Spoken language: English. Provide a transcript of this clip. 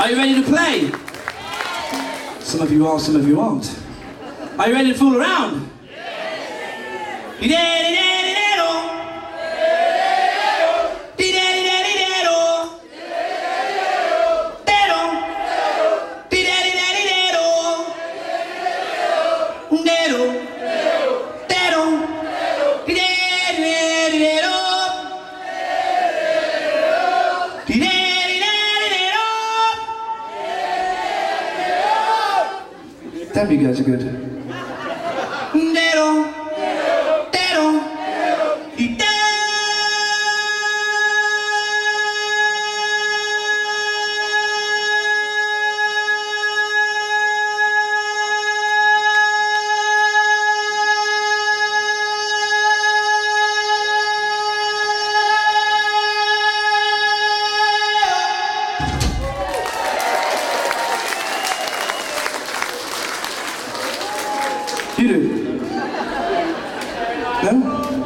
Are you ready to play? Some of you are, some of you aren't. Are you ready to fool around? Damn, you guys are good. You do? No?